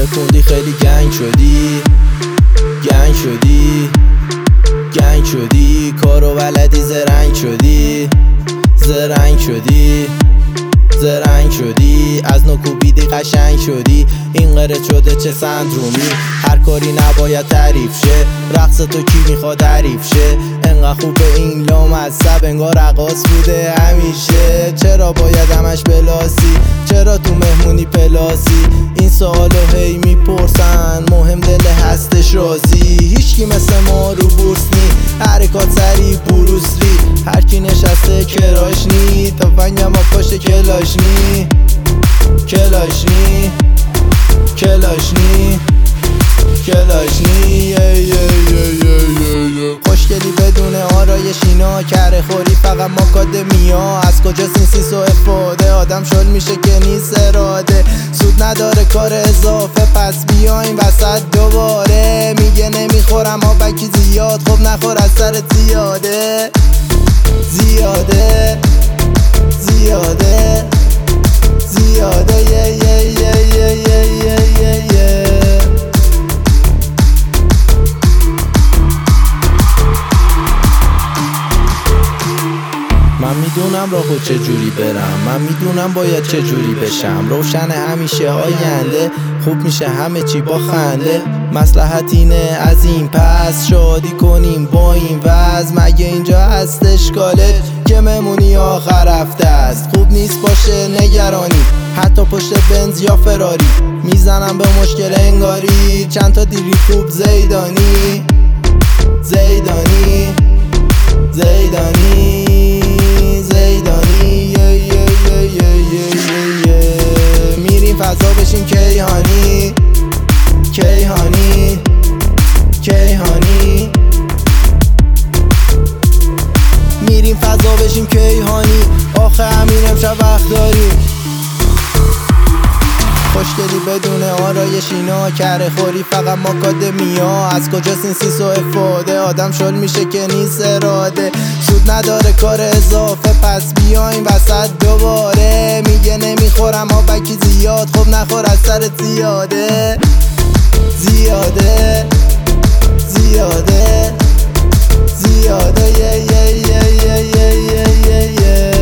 خوندی خیلی گنگ شدی، گنگ شدی، گنگ شدی، کارو بلدی زرنگ شدی، زرنگ شدی، زرنگ شدی، از نکوبیدی قشنگ شدی. این قرد شده چه سندرومی، هر کاری نباید تعریف شه، رقص تو کی میخواد حریف شه؟ انقدر خوبه این لامصب انگار رقاص بوده همیشه. چرا باید همش بلاسی، چرا تو مهمونی پلاسی؟ این سوالو هی میپرسن، مهم دل هستش رازی. هیچکی مثل ما رو بورس نی، حرکات سری بروسری، هر کی نشسته کراشنی، تفنگم پاشت کلاشنی، کلاشنی، کلاشنی، کلاشنی. خوشگلی بدون آرایش اینا، کره خوری فقط ماکادمیا. از کجاست این سیس و افاده، آدم شل میشه که نیست اراده. سود نداره کار اضافه، پس بیاین وسط دوباره. میگه نمیخورم آبکی زیاد، خب نخور از سر زیاده، زیاده، زیاده، زیاده. من میدونم راهو چجوری برم، من میدونم باید چجوری بشم. روشن همیشه آینده، خوب میشه همه چی با خنده. مصلحت اینه از این پس شادی کنیم با این وضع. مگه اینجا هست اشکالت که ممونی آخر هفته است؟ خوب نیست باشه نگرانی، حتی پشت بنز یا فراری. میزنم به مشکل انگاری، چند تا دیری خوب زیدانی، زیدانی، زیدانی، زیدانی. میریم فضا بشیم کیهانی، کیهانی، کیهانی. میریم فضا بشیم کیهانی، آخه همین امشب وقت داریم. خوشگلی بدون آرایش اینا، کره خوری فقط ماکادمیا. از کجاست این سیس و افاده، آدم شل میشه که نیست اراده. سود نداره کار اضافه، پس بیاین وسط دوباره. میگه نمیخورم آبکی زیاد، خب نخور از سر زیاده، زیاده، زیاده، زیاده.